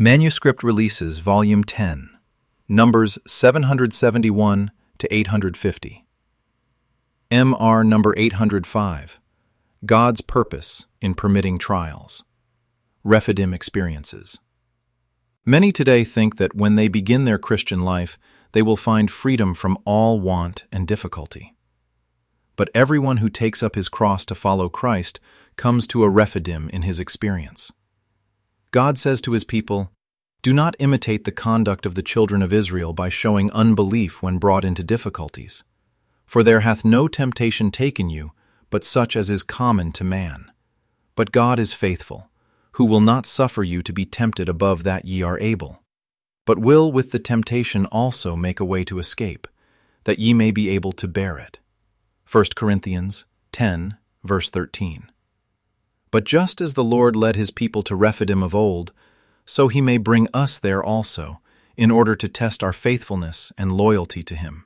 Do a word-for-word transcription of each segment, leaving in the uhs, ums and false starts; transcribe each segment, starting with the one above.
Manuscript Releases, Volume ten, numbers seven hundred seventy-one to eight hundred fifty. M R number eight hundred five, God's Purpose in Permitting Trials. Rephidim Experiences. Many today think that when they begin their Christian life, they will find freedom from all want and difficulty. But everyone who takes up his cross to follow Christ comes to a Rephidim in his experience. God says to his people, "Do not imitate the conduct of the children of Israel by showing unbelief when brought into difficulties. For there hath no temptation taken you, but such as is common to man. But God is faithful, who will not suffer you to be tempted above that ye are able, but will with the temptation also make a way to escape, that ye may be able to bear it." First Corinthians ten, verse thirteen. But just as the Lord led his people to Rephidim of old, so he may bring us there also, in order to test our faithfulness and loyalty to him.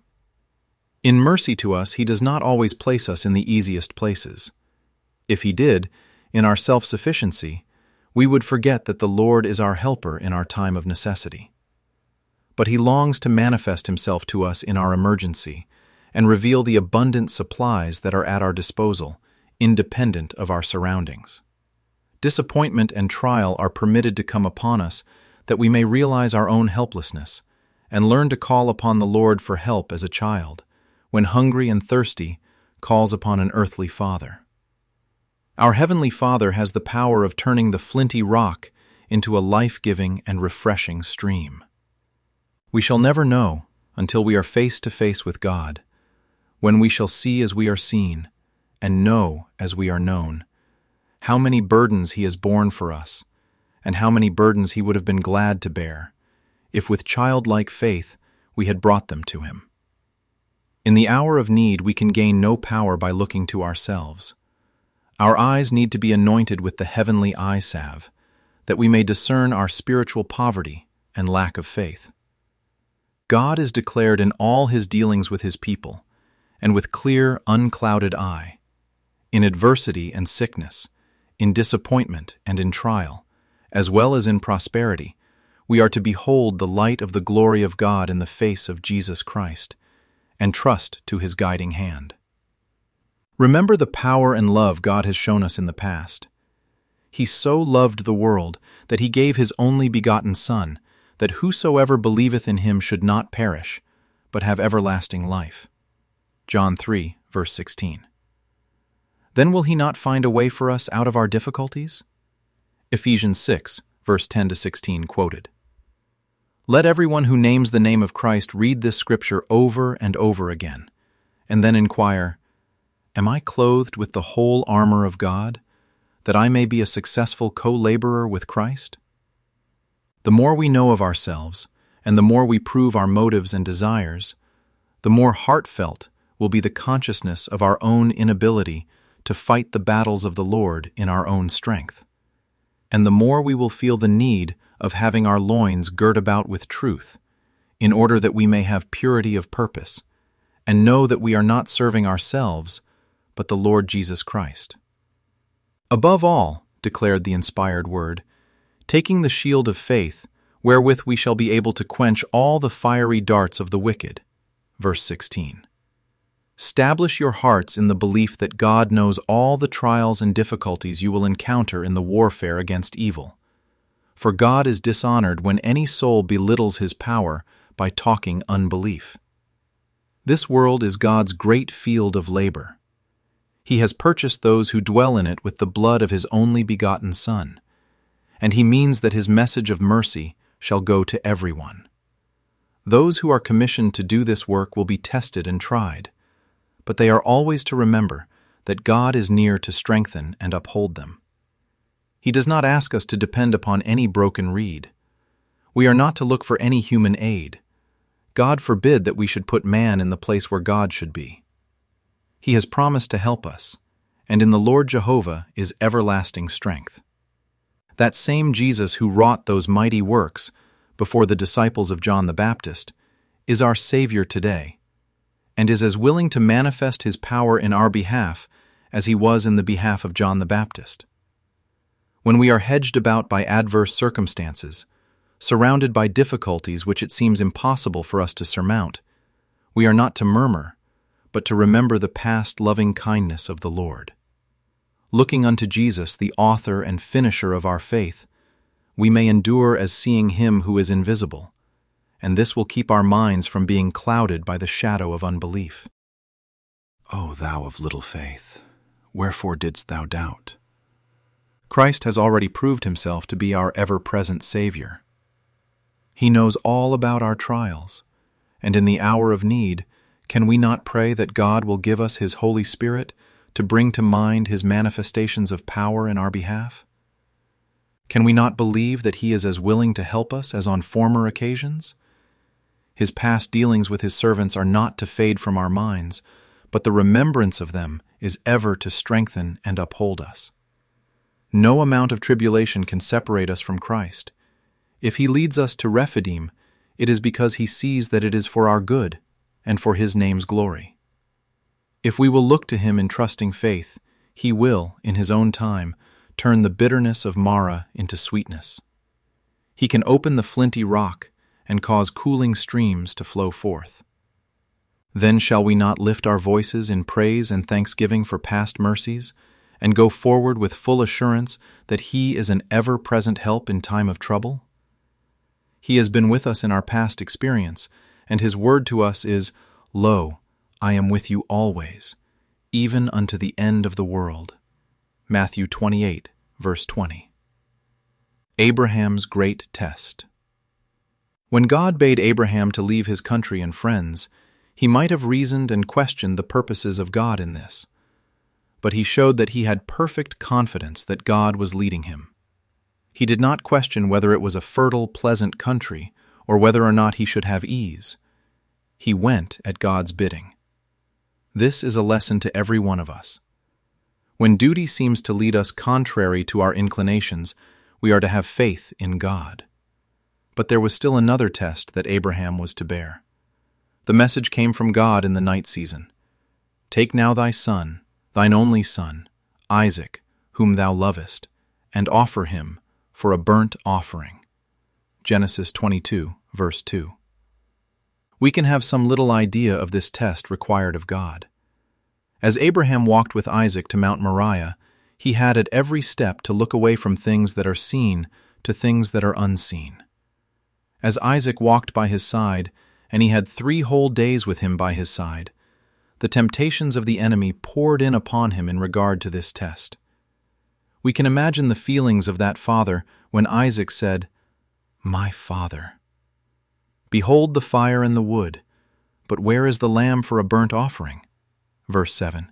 In mercy to us, he does not always place us in the easiest places. If he did, in our self-sufficiency, we would forget that the Lord is our helper in our time of necessity. But he longs to manifest himself to us in our emergency and reveal the abundant supplies that are at our disposal, independent of our surroundings. Disappointment and trial are permitted to come upon us that we may realize our own helplessness and learn to call upon the Lord for help as a child, when hungry and thirsty, calls upon an earthly father. Our Heavenly Father has the power of turning the flinty rock into a life-giving and refreshing stream. We shall never know, until we are face to face with God, when we shall see as we are seen, and know as we are known, how many burdens he has borne for us, and how many burdens he would have been glad to bear, if with childlike faith we had brought them to him. In the hour of need we can gain no power by looking to ourselves. Our eyes need to be anointed with the heavenly eye salve, that we may discern our spiritual poverty and lack of faith. God is declared in all his dealings with his people, and with clear, unclouded eye. In adversity and sickness, in disappointment and in trial, as well as in prosperity, we are to behold the light of the glory of God in the face of Jesus Christ, and trust to his guiding hand. Remember the power and love God has shown us in the past. He so loved the world that he gave his only begotten Son, that whosoever believeth in him should not perish, but have everlasting life. John three, verse sixteen. Then will he not find a way for us out of our difficulties? Ephesians six, verse ten to sixteen quoted. Let everyone who names the name of Christ read this scripture over and over again, and then inquire, "Am I clothed with the whole armor of God, that I may be a successful co-laborer with Christ?" The more we know of ourselves, and the more we prove our motives and desires, the more heartfelt will be the consciousness of our own inability to fight the battles of the Lord in our own strength, and the more we will feel the need of having our loins girt about with truth, in order that we may have purity of purpose, and know that we are not serving ourselves, but the Lord Jesus Christ. Above all, declared the inspired word, taking the shield of faith, wherewith we shall be able to quench all the fiery darts of the wicked. Verse sixteen. Stablish your hearts in the belief that God knows all the trials and difficulties you will encounter in the warfare against evil. For God is dishonored when any soul belittles his power by talking unbelief. This world is God's great field of labor. He has purchased those who dwell in it with the blood of his only begotten Son, and he means that his message of mercy shall go to everyone. Those who are commissioned to do this work will be tested and tried, but they are always to remember that God is near to strengthen and uphold them. He does not ask us to depend upon any broken reed. We are not to look for any human aid. God forbid that we should put man in the place where God should be. He has promised to help us, and in the Lord Jehovah is everlasting strength. That same Jesus who wrought those mighty works before the disciples of John the Baptist is our Savior today, and is as willing to manifest his power in our behalf as he was in the behalf of John the Baptist. When we are hedged about by adverse circumstances, surrounded by difficulties which it seems impossible for us to surmount, we are not to murmur, but to remember the past loving kindness of the Lord. Looking unto Jesus, the author and finisher of our faith, we may endure as seeing Him who is invisible, and this will keep our minds from being clouded by the shadow of unbelief. O thou of little faith, wherefore didst thou doubt? Christ has already proved Himself to be our ever-present Savior. He knows all about our trials, and in the hour of need, can we not pray that God will give us His Holy Spirit to bring to mind His manifestations of power in our behalf? Can we not believe that He is as willing to help us as on former occasions? His past dealings with His servants are not to fade from our minds, but the remembrance of them is ever to strengthen and uphold us. No amount of tribulation can separate us from Christ. If He leads us to Rephidim, it is because He sees that it is for our good and for His name's glory. If we will look to Him in trusting faith, He will, in His own time, turn the bitterness of Marah into sweetness. He can open the flinty rock and cause cooling streams to flow forth. Then shall we not lift our voices in praise and thanksgiving for past mercies, and go forward with full assurance that He is an ever-present help in time of trouble? He has been with us in our past experience, and His word to us is, Lo, I am with you always, even unto the end of the world. Matthew twenty-eight, verse twenty. Abraham's great test. When God bade Abraham to leave his country and friends, he might have reasoned and questioned the purposes of God in this, but he showed that he had perfect confidence that God was leading him. He did not question whether it was a fertile, pleasant country, or whether or not he should have ease. He went at God's bidding. This is a lesson to every one of us. When duty seems to lead us contrary to our inclinations, we are to have faith in God. But there was still another test that Abraham was to bear. The message came from God in the night season. Take now thy son, thine only son, Isaac, whom thou lovest, and offer him for a burnt offering. Genesis twenty-two, verse two. We can have some little idea of this test required of God. As Abraham walked with Isaac to Mount Moriah, he had at every step to look away from things that are seen to things that are unseen. As Isaac walked by his side, and he had three whole days with him by his side, the temptations of the enemy poured in upon him in regard to this test. We can imagine the feelings of that father when Isaac said, My father. Behold the fire and the wood, but where is the lamb for a burnt offering? Verse seven.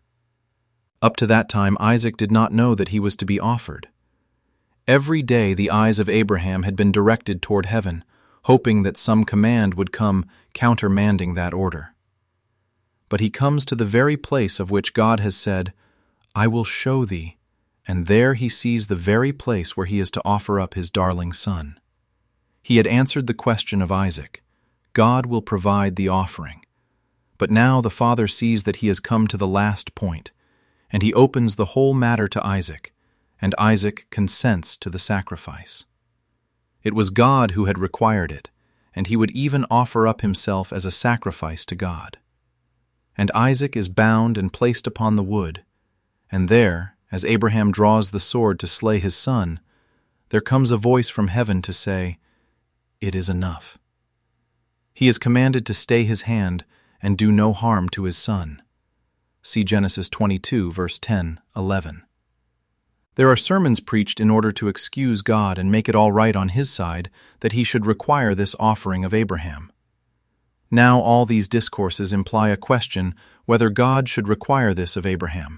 Up to that time Isaac did not know that he was to be offered. Every day the eyes of Abraham had been directed toward heaven, hoping that some command would come countermanding that order. But he comes to the very place of which God has said, I will show thee, and there he sees the very place where he is to offer up his darling son. He had answered the question of Isaac. God will provide the offering. But now the father sees that he has come to the last point, and he opens the whole matter to Isaac, and Isaac consents to the sacrifice. It was God who had required it, and he would even offer up himself as a sacrifice to God. And Isaac is bound and placed upon the wood, and there, as Abraham draws the sword to slay his son, there comes a voice from heaven to say, It is enough. He is commanded to stay his hand and do no harm to his son. See Genesis twenty-two, verse ten, eleven. There are sermons preached in order to excuse God and make it all right on his side that he should require this offering of Abraham. Now all these discourses imply a question whether God should require this of Abraham.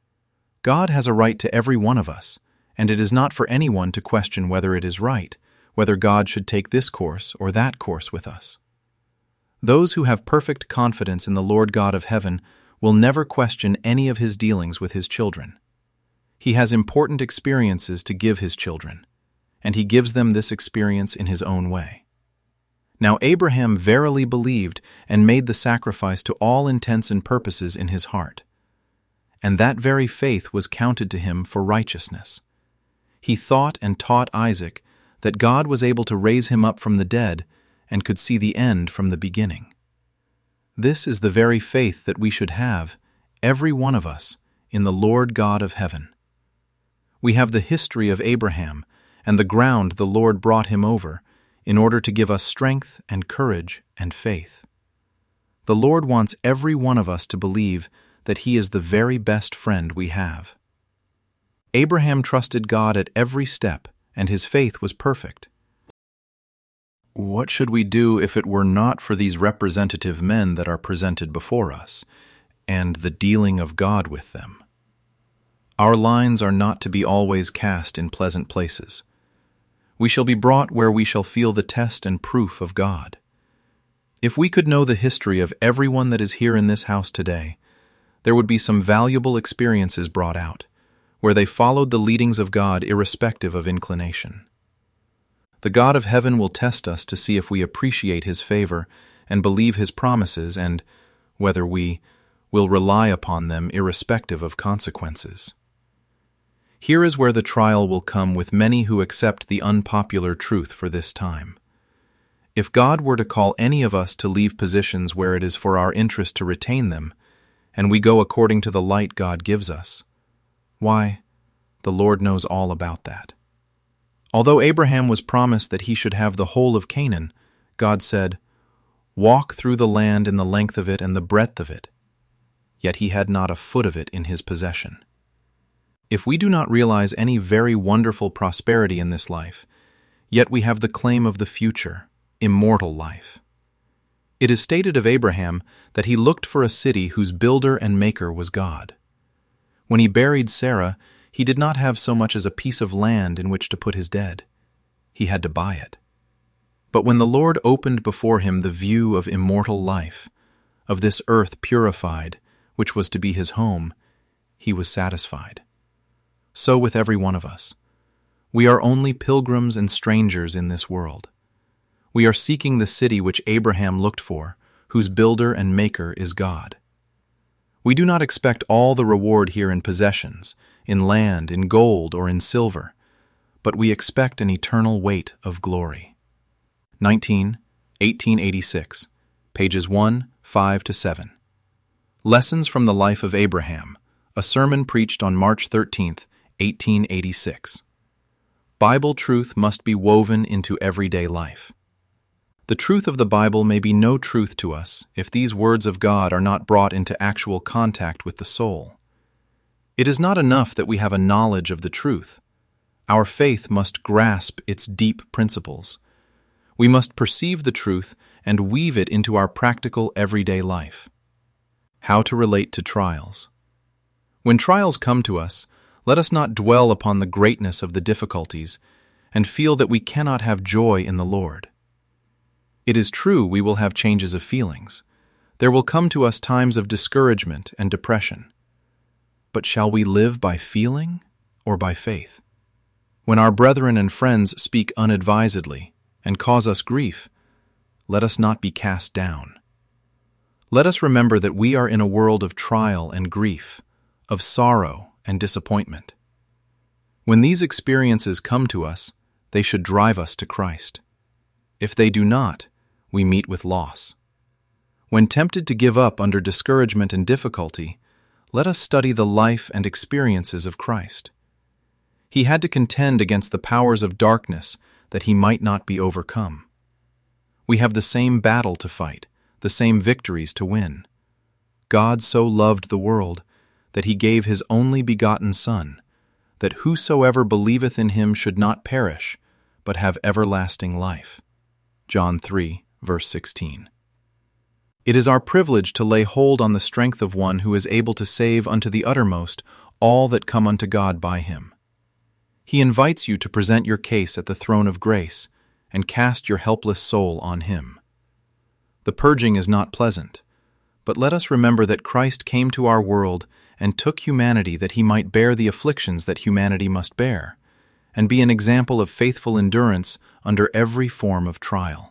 God has a right to every one of us, and it is not for anyone to question whether it is right, whether God should take this course or that course with us. Those who have perfect confidence in the Lord God of heaven will never question any of his dealings with his children. He has important experiences to give his children, and he gives them this experience in his own way. Now Abraham verily believed and made the sacrifice to all intents and purposes in his heart, and that very faith was counted to him for righteousness. He thought and taught Isaac that God was able to raise him up from the dead and could see the end from the beginning. This is the very faith that we should have, every one of us, in the Lord God of heaven. We have the history of Abraham and the ground the Lord brought him over in order to give us strength and courage and faith. The Lord wants every one of us to believe that He is the very best friend we have. Abraham trusted God at every step, and his faith was perfect. What should we do if it were not for these representative men that are presented before us, and the dealing of God with them? Our lines are not to be always cast in pleasant places. We shall be brought where we shall feel the test and proof of God. If we could know the history of everyone that is here in this house today, there would be some valuable experiences brought out, where they followed the leadings of God irrespective of inclination. The God of heaven will test us to see if we appreciate His favor and believe His promises, and whether we will rely upon them irrespective of consequences. Here is where the trial will come with many who accept the unpopular truth for this time. If God were to call any of us to leave positions where it is for our interest to retain them, and we go according to the light God gives us, why, the Lord knows all about that. Although Abraham was promised that he should have the whole of Canaan, God said, "Walk through the land in the length of it and the breadth of it." Yet he had not a foot of it in his possession. If we do not realize any very wonderful prosperity in this life, yet we have the claim of the future, immortal life. It is stated of Abraham that he looked for a city whose builder and maker was God. When he buried Sarah, he did not have so much as a piece of land in which to put his dead. He had to buy it. But when the Lord opened before him the view of immortal life, of this earth purified, which was to be his home, he was satisfied. So with every one of us. We are only pilgrims and strangers in this world. We are seeking the city which Abraham looked for, whose builder and maker is God. We do not expect all the reward here in possessions, in land, in gold, or in silver, but we expect an eternal weight of glory. nineteen, eighteen eighty-six, pages one, five to seven. Lessons from the Life of Abraham, a sermon preached on March thirteenth, eighteen eighty-six. Bible truth must be woven into everyday life. The truth of the Bible may be no truth to us if these words of God are not brought into actual contact with the soul. It is not enough that we have a knowledge of the truth. Our faith must grasp its deep principles. We must perceive the truth and weave it into our practical everyday life. How to relate to trials. When trials come to us, let us not dwell upon the greatness of the difficulties and feel that we cannot have joy in the Lord. It is true we will have changes of feelings. There will come to us times of discouragement and depression. But shall we live by feeling or by faith? When our brethren and friends speak unadvisedly and cause us grief, let us not be cast down. Let us remember that we are in a world of trial and grief, of sorrow and disappointment. When these experiences come to us, they should drive us to Christ. If they do not, we meet with loss. When tempted to give up under discouragement and difficulty, let us study the life and experiences of Christ. He had to contend against the powers of darkness that he might not be overcome. We have the same battle to fight, the same victories to win. God so loved the world that he gave his only begotten Son, that whosoever believeth in him should not perish, but have everlasting life. John three, verse sixteen. It is our privilege to lay hold on the strength of one who is able to save unto the uttermost all that come unto God by him. He invites you to present your case at the throne of grace and cast your helpless soul on him. The purging is not pleasant, but let us remember that Christ came to our world and took humanity that he might bear the afflictions that humanity must bear, and be an example of faithful endurance under every form of trial.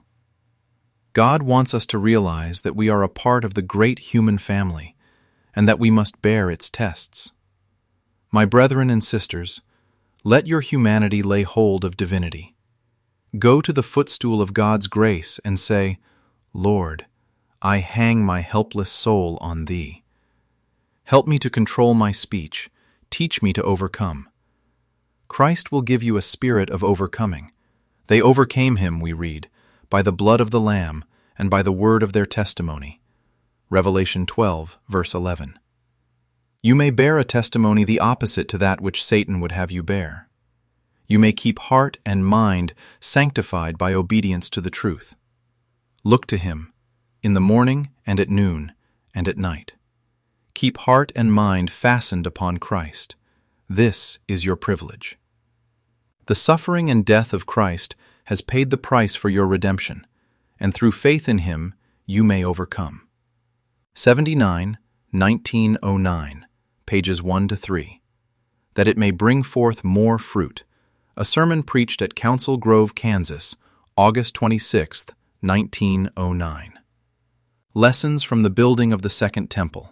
God wants us to realize that we are a part of the great human family, and that we must bear its tests. My brethren and sisters, let your humanity lay hold of divinity. Go to the footstool of God's grace and say, Lord, I hang my helpless soul on Thee. Help me to control my speech. Teach me to overcome. Christ will give you a spirit of overcoming. They overcame Him, we read, by the blood of the Lamb and by the word of their testimony. Revelation twelve, verse eleven. You may bear a testimony the opposite to that which Satan would have you bear. You may keep heart and mind sanctified by obedience to the truth. Look to Him, in the morning and at noon and at night. Keep heart and mind fastened upon Christ. This is your privilege. The suffering and death of Christ has paid the price for your redemption, and through faith in Him you may overcome. seventy-nine, nineteen oh nine, pages one to three. That it may bring forth more fruit. A sermon preached at Council Grove, Kansas, August twenty-sixth, nineteen oh nine. Lessons from the building of the Second Temple.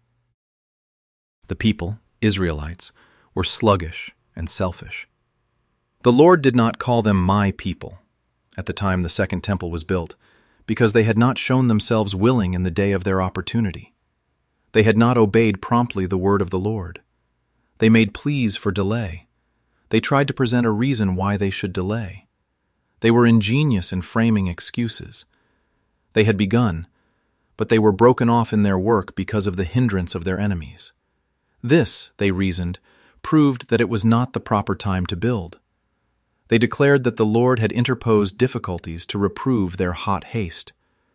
The people, Israelites, were sluggish and selfish. The Lord did not call them my people at the time the Second Temple was built, because they had not shown themselves willing in the day of their opportunity. They had not obeyed promptly the word of the Lord. They made pleas for delay. They tried to present a reason why they should delay. They were ingenious in framing excuses. They had begun, but they were broken off in their work because of the hindrance of their enemies. This, they reasoned, proved that it was not the proper time to build. They declared that the Lord had interposed difficulties to reprove their hot haste,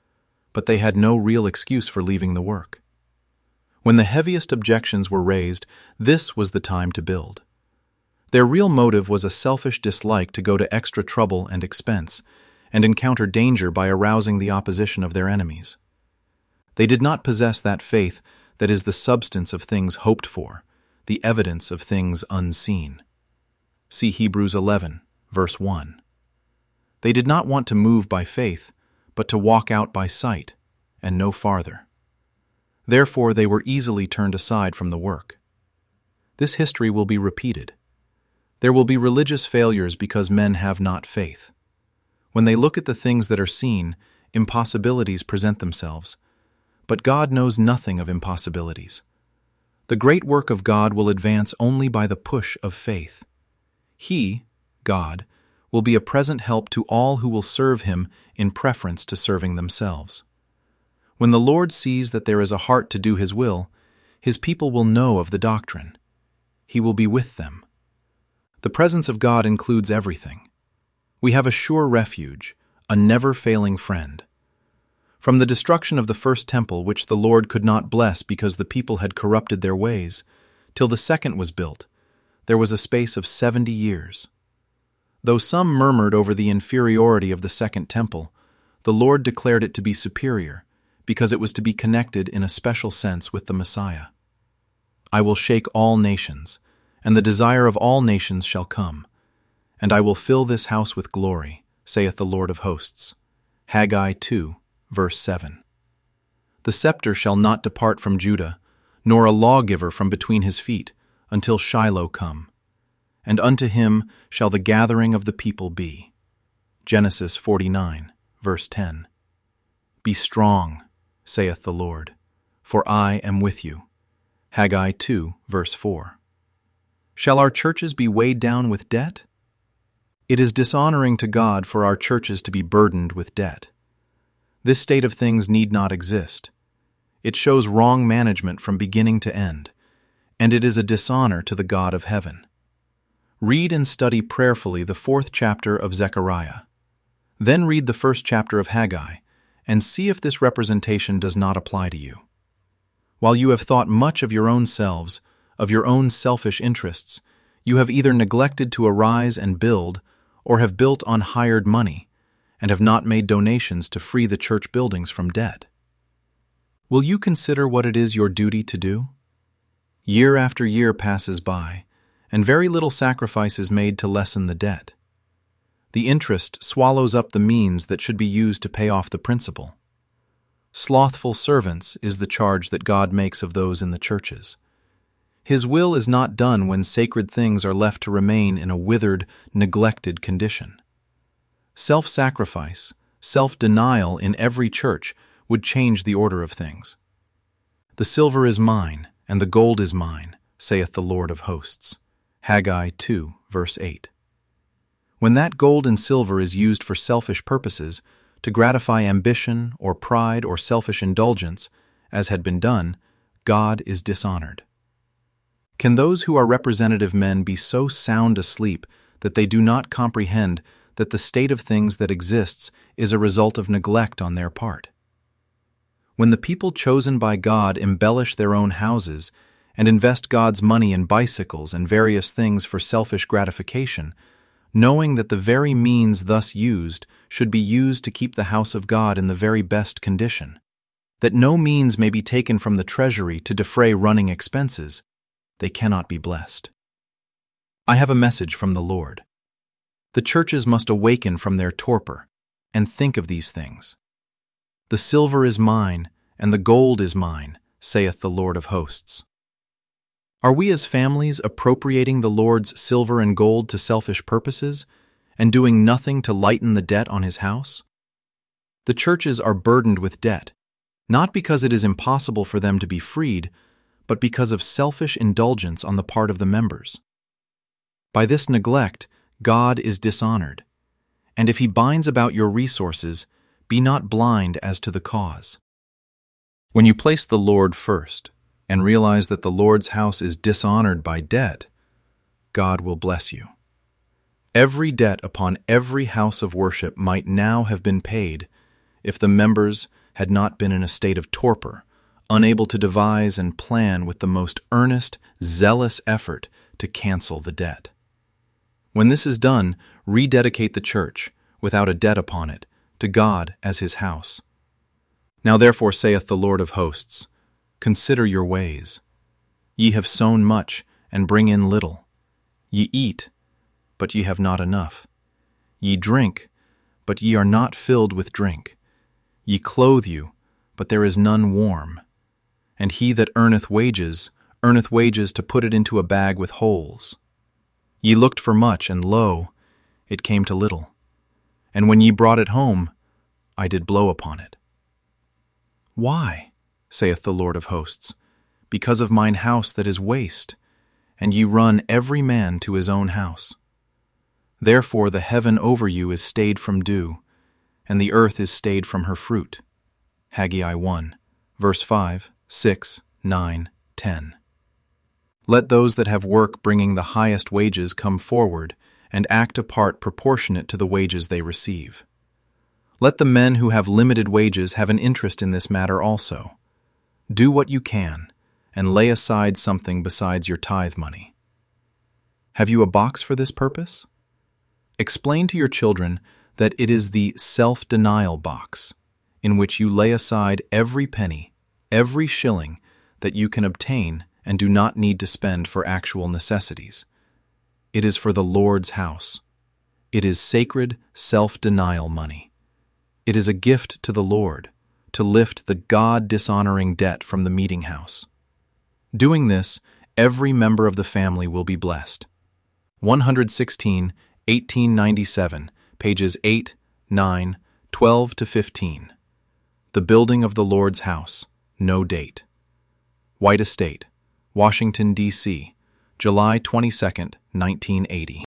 but they had no real excuse for leaving the work. When the heaviest objections were raised, this was the time to build. Their real motive was a selfish dislike to go to extra trouble and expense, and encounter danger by arousing the opposition of their enemies. They did not possess that faith that is the substance of things hoped for, the evidence of things unseen. See Hebrews eleven, verse one. They did not want to move by faith, but to walk out by sight, and no farther. Therefore they were easily turned aside from the work. This history will be repeated. There will be religious failures because men have not faith. When they look at the things that are seen, impossibilities present themselves. But God knows nothing of impossibilities. The great work of God will advance only by the push of faith. He, God, will be a present help to all who will serve Him in preference to serving themselves. When the Lord sees that there is a heart to do His will, His people will know of the doctrine. He will be with them. The presence of God includes everything. We have a sure refuge, a never-failing friend. From the destruction of the first temple, which the Lord could not bless because the people had corrupted their ways, till the second was built, there was a space of seventy years. Though some murmured over the inferiority of the second temple, the Lord declared it to be superior, because it was to be connected in a special sense with the Messiah. I will shake all nations, and the desire of all nations shall come, and I will fill this house with glory, saith the Lord of hosts. Haggai two, verse seven. The scepter shall not depart from Judah, nor a lawgiver from between his feet, until Shiloh come. And unto him shall the gathering of the people be. Genesis forty-nine, verse ten. Be strong, saith the Lord, for I am with you. Haggai two, verse four. Shall our churches be weighed down with debt? It is dishonoring to God for our churches to be burdened with debt. This state of things need not exist. It shows wrong management from beginning to end, and it is a dishonor to the God of heaven. Read and study prayerfully the fourth chapter of Zechariah. Then read the first chapter of Haggai, and see if this representation does not apply to you. While you have thought much of your own selves, of your own selfish interests, you have either neglected to arise and build, or have built on hired money, and have not made donations to free the church buildings from debt. Will you consider what it is your duty to do? Year after year passes by, and very little sacrifice is made to lessen the debt. The interest swallows up the means that should be used to pay off the principal. Slothful servants is the charge that God makes of those in the churches. His will is not done when sacred things are left to remain in a withered, neglected condition. Self-sacrifice, self-denial in every church would change the order of things. "The silver is mine, and the gold is mine, saith the Lord of hosts." Haggai two, verse eight. When that gold and silver is used for selfish purposes, to gratify ambition or pride or selfish indulgence, as had been done, God is dishonored. Can those who are representative men be so sound asleep that they do not comprehend that the state of things that exists is a result of neglect on their part? When the people chosen by God embellish their own houses and invest God's money in bicycles and various things for selfish gratification, knowing that the very means thus used should be used to keep the house of God in the very best condition, that no means may be taken from the treasury to defray running expenses, they cannot be blessed. I have a message from the Lord. The churches must awaken from their torpor and think of these things. "The silver is mine, and the gold is mine, saith the Lord of hosts." Are we as families appropriating the Lord's silver and gold to selfish purposes and doing nothing to lighten the debt on his house? The churches are burdened with debt, not because it is impossible for them to be freed, but because of selfish indulgence on the part of the members. By this neglect, God is dishonored, and if he binds about your resources, be not blind as to the cause. When you place the Lord first and realize that the Lord's house is dishonored by debt, God will bless you. Every debt upon every house of worship might now have been paid if the members had not been in a state of torpor, unable to devise and plan with the most earnest, zealous effort to cancel the debt. When this is done, rededicate the church, without a debt upon it, to God as his house. Now therefore saith the Lord of hosts, consider your ways. Ye have sown much, and bring in little. Ye eat, but ye have not enough. Ye drink, but ye are not filled with drink. Ye clothe you, but there is none warm. And he that earneth wages, earneth wages to put it into a bag with holes. Ye looked for much, and lo, it came to little. And when ye brought it home, I did blow upon it. Why, saith the Lord of hosts, because of mine house that is waste, and ye run every man to his own house. Therefore the heaven over you is stayed from dew, and the earth is stayed from her fruit. Haggai one, verse five, six, nine, ten. Let those that have work bringing the highest wages come forward and act a part proportionate to the wages they receive. Let the men who have limited wages have an interest in this matter also. Do what you can, and lay aside something besides your tithe money. Have you a box for this purpose? Explain to your children that it is the self-denial box, in which you lay aside every penny, every shilling that you can obtain and do not need to spend for actual necessities. It is for the Lord's house. It is sacred self-denial money. It is a gift to the Lord to lift the God-dishonoring debt from the meeting house. Doing this, every member of the family will be blessed. one sixteen, eighteen ninety-seven, pages eight, nine, twelve to fifteen. The Building of the Lord's House, no date. White Estate, Washington, D C, July twenty-second, nineteen eighty.